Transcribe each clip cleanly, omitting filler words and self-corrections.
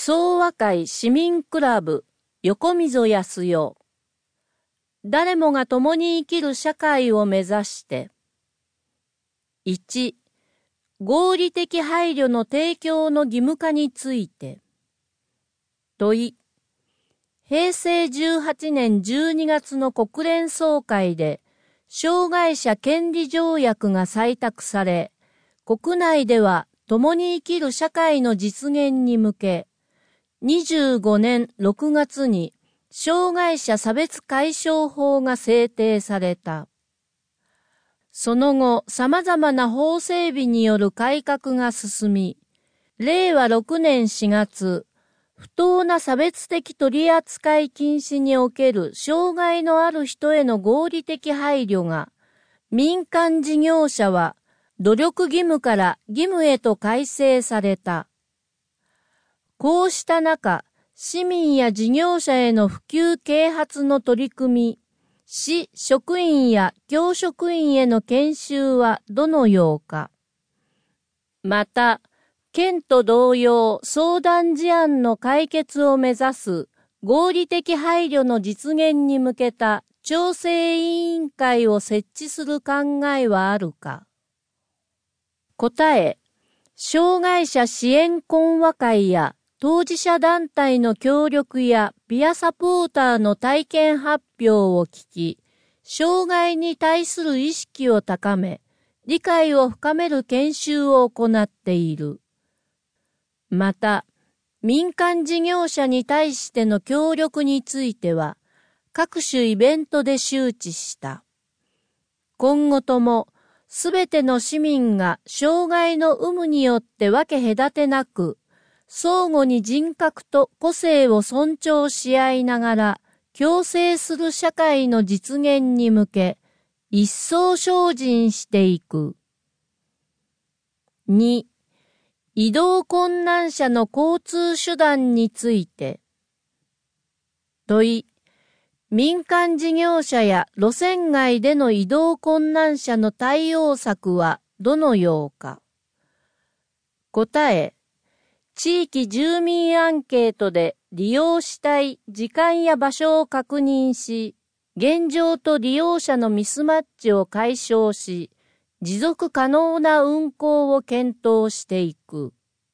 総和会市民クラブ横溝康代。誰もが共に生きる社会を目指して。1、合理的配慮の提供の義務化について。問い、平成18年12月の国連総会で障害者権利条約が採択され、国内では共に生きる社会の実現に向け、25年6月に障害者差別解消法が制定された。その後、様々な法整備による改革が進み、令和6年4月、不当な差別的取扱禁止における障害のある人への合理的配慮が、民間事業者は努力義務から義務へと改正された。こうした中、市民や事業者への普及啓発の取り組み、市職員や教職員への研修はどのようか。また、県と同様相談事案の解決を目指す合理的配慮の実現に向けた調整委員会を設置する考えはあるか。答え、障害者支援懇話会や当事者団体の協力やピアサポーターの体験発表を聞き、障害に対する意識を高め、理解を深める研修を行っている。また、民間事業者に対しての協力については、各種イベントで周知した。今後とも、すべての市民が障害の有無によって分け隔てなく、相互に人格と個性を尊重し合いながら共生する社会の実現に向け一層精進していく。2、移動困難者の交通手段について。問い、民間事業者や路線外での移動困難者の対応策はどのようか。答え、地域住民アンケートで利用したい時間や場所を確認し、現状と利用者のミスマッチを解消し、持続可能な運行を検討していく。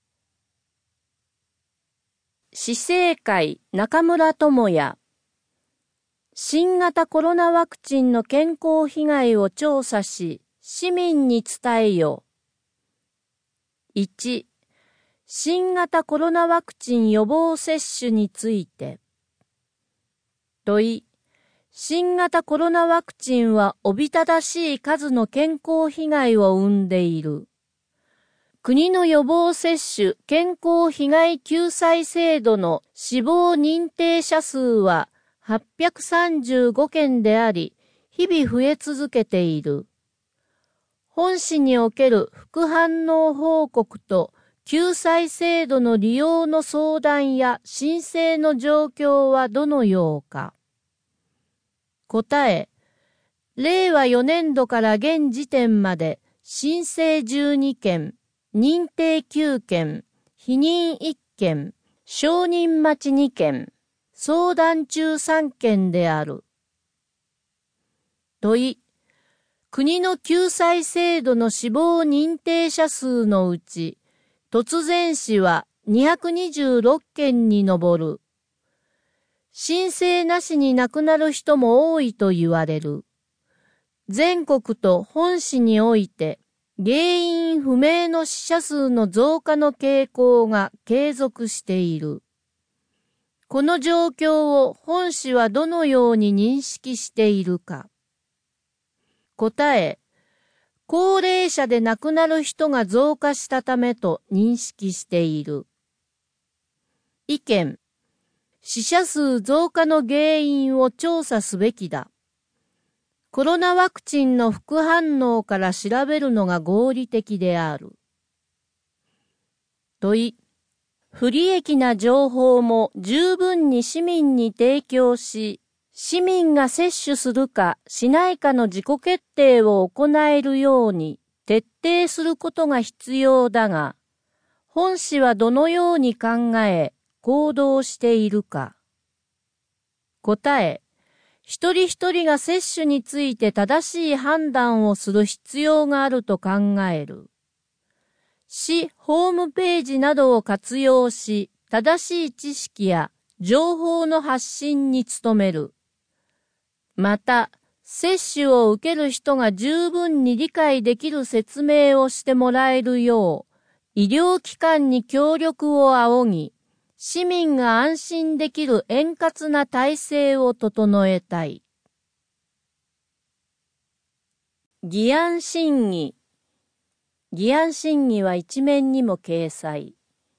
市政会中村智也。新型コロナワクチンの健康被害を調査し、市民に伝えよ。1、新型コロナワクチン予防接種について。問い、新型コロナワクチンはおびただしい数の健康被害を生んでいる。国の予防接種健康被害救済制度の死亡認定者数は835件であり、日々増え続けている。本市における副反応報告と救済制度の利用の相談や申請の状況はどのようか。答え、令和4年度から現時点まで申請12件、認定9件、否認1件、承認待ち2件、相談中3件である。問い、国の救済制度の死亡認定者数のうち、突然死は226件に上る。申請なしに亡くなる人も多いと言われる。全国と本市において、原因不明の死者数の増加の傾向が継続している。この状況を本市はどのように認識しているか。答え、高齢者で亡くなる人が増加したためと認識している。意見、死者数増加の原因を調査すべきだ。コロナワクチンの副反応から調べるのが合理的である。問い、不利益な情報も十分に市民に提供し、市民が接種するかしないかの自己決定を行えるように徹底することが必要だが、本市はどのように考え、 行動しているか。答え、一人一人が接種について正しい判断をする必要があると考える。市ホームページなどを活用し、正しい知識や情報の発信に努める。また、接種を受ける人が十分に理解できる説明をしてもらえるよう、医療機関に協力を仰ぎ、市民が安心できる円滑な体制を整えたい。議案審議。議案審議は一面にも掲載。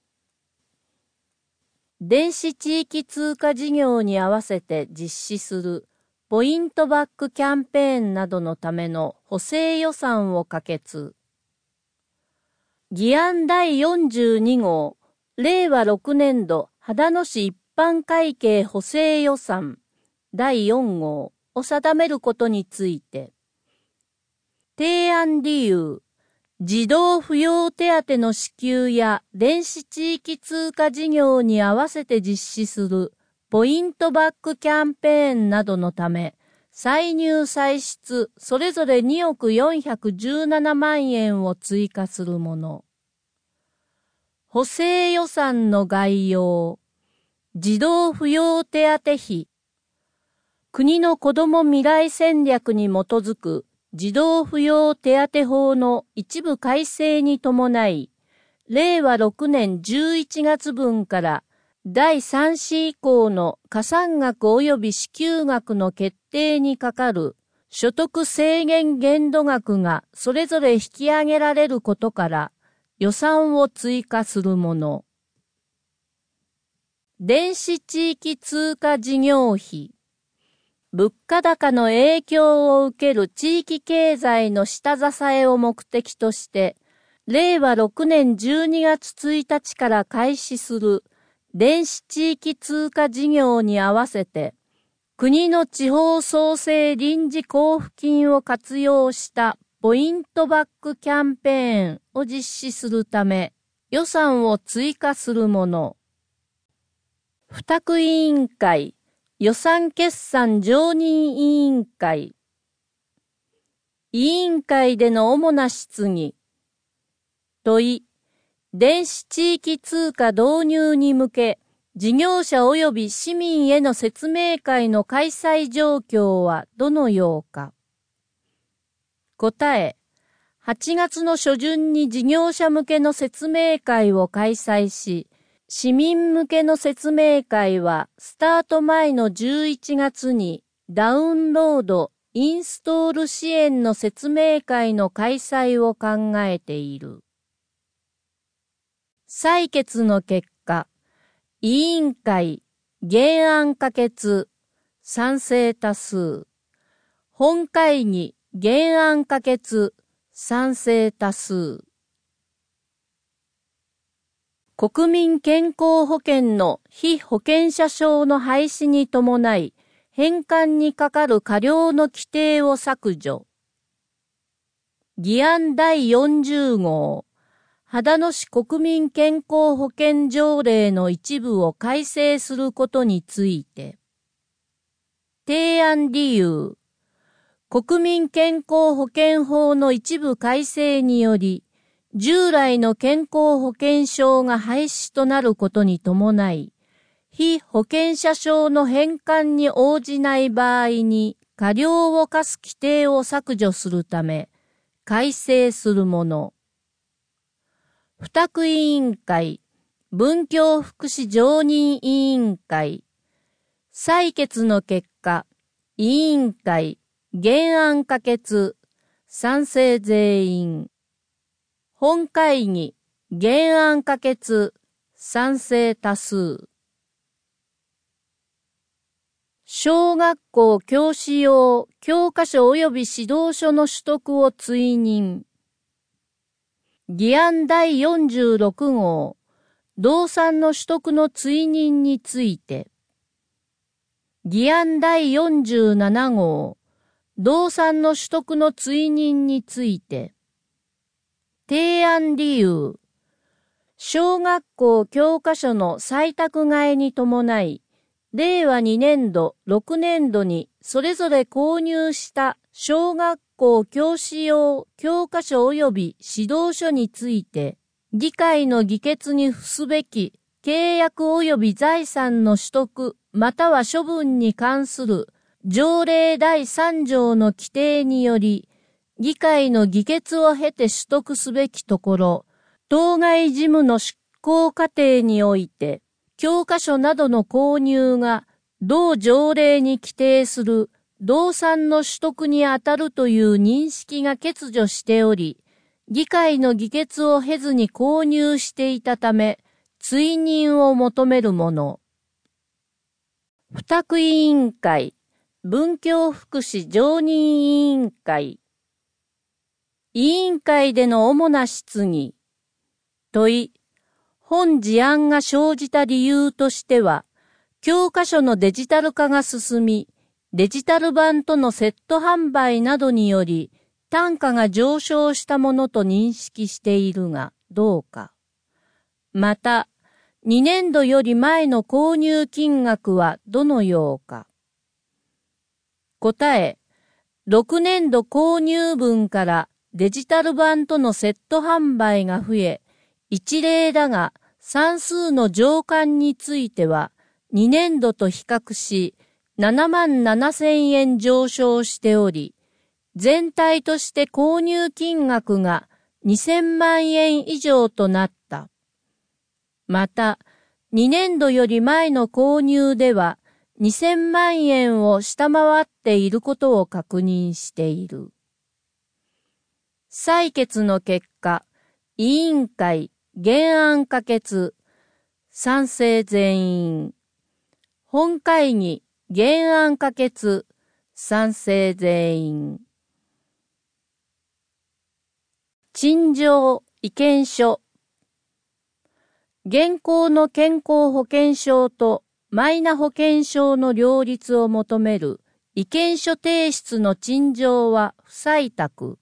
電子地域通貨事業に合わせて実施するポイントバックキャンペーンなどのための補正予算を可決。議案第42号、令和6年度秦野市一般会計補正予算第4号を定めることについて、提案理由、児童扶養手当の支給や電子地域通貨事業に合わせて実施するポイントバックキャンペーンなどのため、歳入歳出それぞれ2億417万円を追加するもの。補正予算の概要。児童扶養手当費。国の子ども未来戦略に基づく児童扶養手当法の一部改正に伴い、令和6年11月分から第3子以降の加算額及び支給額の決定にかかる所得制限限度額がそれぞれ引き上げられることから予算を追加するもの。電子地域通貨事業費。物価高の影響を受ける地域経済の下支えを目的として、令和6年12月1日から開始する電子地域通貨事業に合わせて、国の地方創生臨時交付金を活用したポイントバックキャンペーンを実施するため、予算を追加するもの。付託委員会。予算決算常任委員会。委員会での主な質疑。問い、電子地域通貨導入に向け、事業者及び市民への説明会の開催状況はどのようか。答え、8月の初旬に事業者向けの説明会を開催し、市民向けの説明会はスタート前の11月にダウンロード・インストール支援の説明会の開催を考えている。採決の結果、委員会、原案可決、賛成多数。本会議、原案可決、賛成多数。国民健康保険の被保険者証の廃止に伴い、返還にかかる過料の規定を削除。議案第40号、秦野市国民健康保険条例の一部を改正することについて。提案理由、国民健康保険法の一部改正により、従来の健康保険証が廃止となることに伴い、被保険者証の返還に応じない場合に過料を課す規定を削除するため、改正するもの。付託委員会、文教福祉常任委員会。採決の結果、委員会、原案可決、賛成全員。本会議、原案可決、賛成多数。小学校教師用教科書及び指導書の取得を追認。議案第46号、動産の取得の追認について。議案第47号、動産の取得の追認について。提案理由、 小学校教科書の採択替えに伴い、令和2年度、6年度にそれぞれ購入した小学校教師用教科書及び指導書について、議会の議決に付すべき契約及び財産の取得または処分に関する条例第3条の規定により、議会の議決を経て取得すべきところ、当該事務の執行過程において、教科書などの購入が同条例に規定する同産の取得にあたるという認識が欠如しており、議会の議決を経ずに購入していたため、追認を求めるもの。付託委員会、文教福祉常任委員会。委員会での主な質疑。問い。本事案が生じた理由としては、教科書のデジタル化が進み、デジタル版とのセット販売などにより、単価が上昇したものと認識しているが、どうか。また、2年度より前の購入金額はどのようか。答え、6年度購入分からデジタル版とのセット販売が増え、一例だが、算数の上巻については、2年度と比較し、77,000円上昇しており、全体として購入金額が2000万円以上となった。また、2年度より前の購入では2000万円を下回っていることを確認している。採決の結果、委員会、原案可決、賛成全員。本会議、原案可決、賛成全員。陳情、意見書。現行の健康保険証とマイナ保険証の両立を求める意見書提出の陳情は不採択。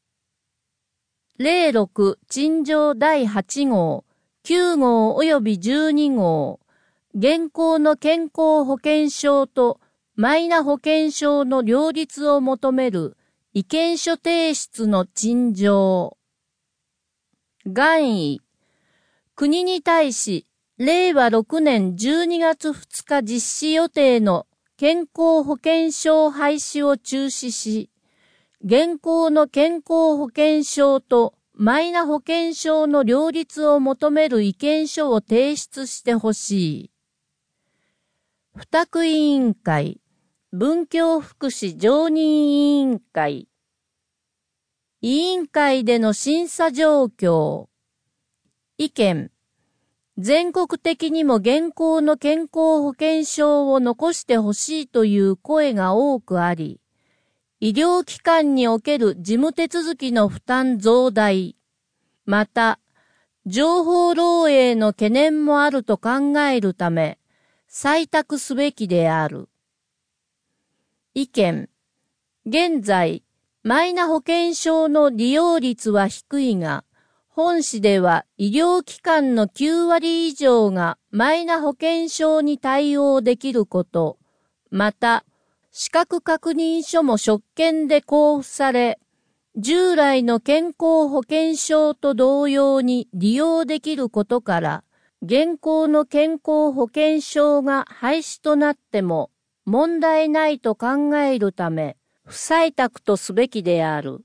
例6陳情第8号、9号及び12号、現行の健康保険証とマイナ保険証の両立を求める意見書提出の陳情。願意。国に対し、令和6年12月2日実施予定の健康保険証廃止を中止し、現行の健康保険証とマイナ保険証の両立を求める意見書を提出してほしい。付託委員会、文教福祉常任委員会。委員会での審査状況。意見。全国的にも現行の健康保険証を残してほしいという声が多くあり、医療機関における事務手続きの負担増大、また、情報漏洩の懸念もあると考えるため、採択すべきである。意見。現在、マイナ保険証の利用率は低いが、本市では医療機関の9割以上がマイナ保険証に対応できること、また、資格確認書も職権で交付され、従来の健康保険証と同様に利用できることから、現行の健康保険証が廃止となっても問題ないと考えるため、不採択とすべきである。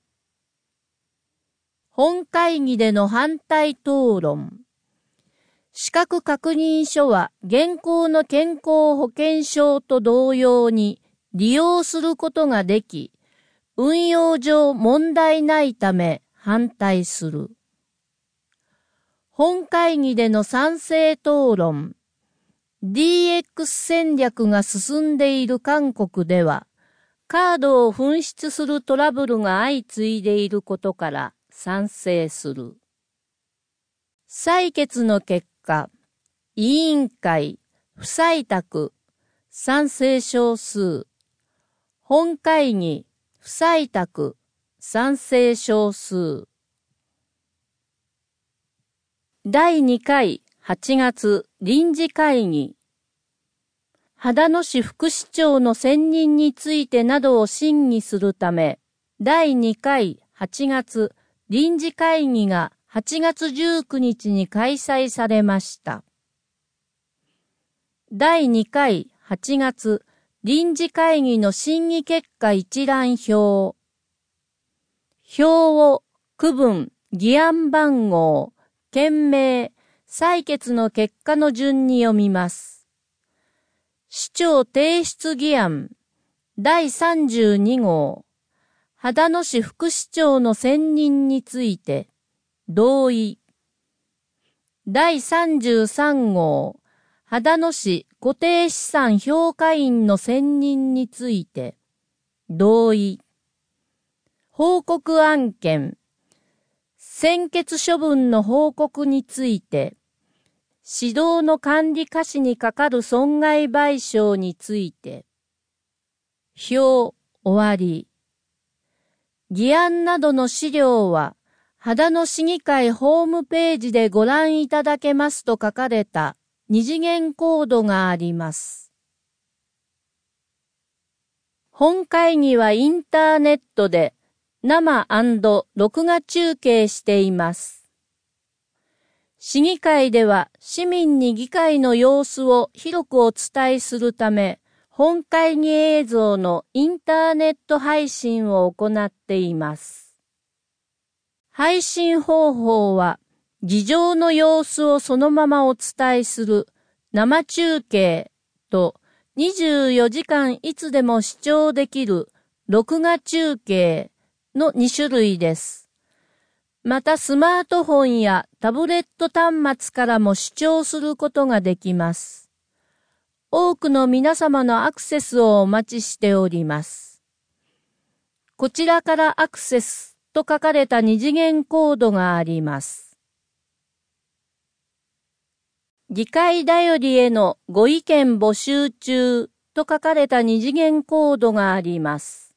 本会議での反対討論。資格確認書は現行の健康保険証と同様に利用することができ、運用上問題ないため反対する。本会議での賛成討論。DX 戦略が進んでいる韓国では、カードを紛失するトラブルが相次いでいることから賛成する。採決の結果、委員会、不採択、賛成少数。本会議、不採択、賛成少数。 第2回8月臨時会議。秦野市副市長の選任についてなどを審議するため、第2回8月臨時会議が8月19日に開催されました。第2回8月臨時会議の審議結果一覧表。表を区分、議案番号、件名、採決の結果の順に読みます。市長提出議案第32号。秦野市副市長の選任について同意。第33号。秦野市固定資産評価員の選任について同意。報告案件。専決処分の報告について、指導の管理下士にかかる損害賠償について、表終わり。議案などの資料は、秦野市議会ホームページでご覧いただけますと書かれた二次元コードがあります。本会議はインターネットで、生&録画中継しています。市議会では市民に議会の様子を広くお伝えするため、本会議映像のインターネット配信を行っています。配信方法は、議場の様子をそのままお伝えする生中継と24時間いつでも視聴できる録画中継の2種類です。またスマートフォンやタブレット端末からも視聴することができます。多くの皆様のアクセスをお待ちしております。こちらからアクセスと書かれた二次元コードがあります。議会だよりへのご意見募集中と書かれた二次元コードがあります。